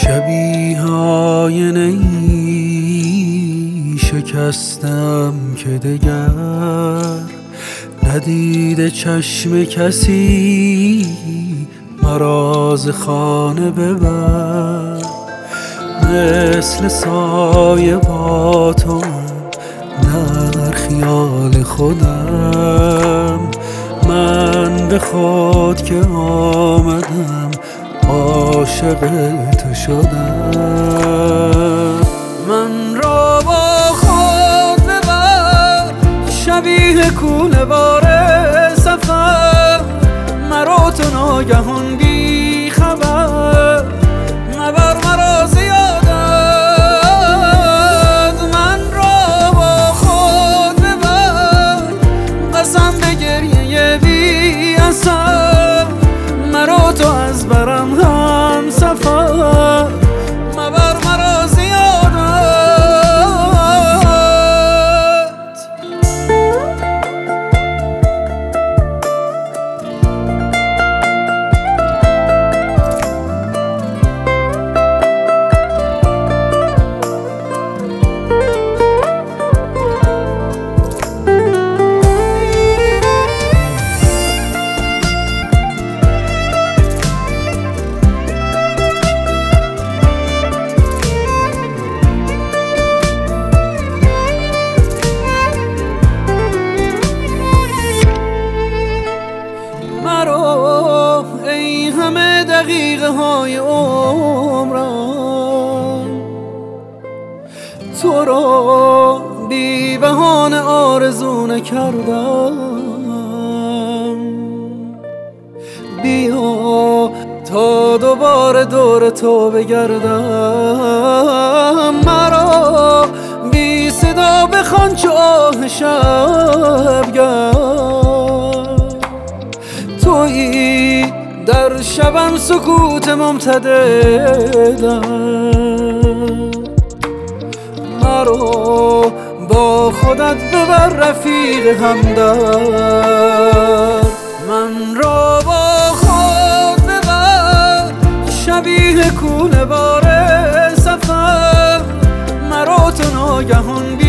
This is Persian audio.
شبیه آینه ای شکستم که دگر ندیده چشم کسی مرا ز خانه ببر. مثل سایه با تو در خیال خودم، من به خود که آمدم عاشق تو شدم. من را با خود ببر شبیه کوله بار سفر، مرا تو ناگهان بی خبر مبر مرا زیادت. من را با خود ببر قسم به گریه بی اثر، مرا تو از برم هم سفر مبر مرا زیادت. ای همه دقیقه های عمرم تو را بی بهانه آرزو نکردم. بیا تا دوباره دور تو بگردم، مرا بی صدا بخوان چو آه شبگرد. تویی در شبم سکوت ممتددم، مرا با خودت ببر رفیق همدرد. من را با خود ببر شبیه کوله بار سفر، مرا تو ناگهان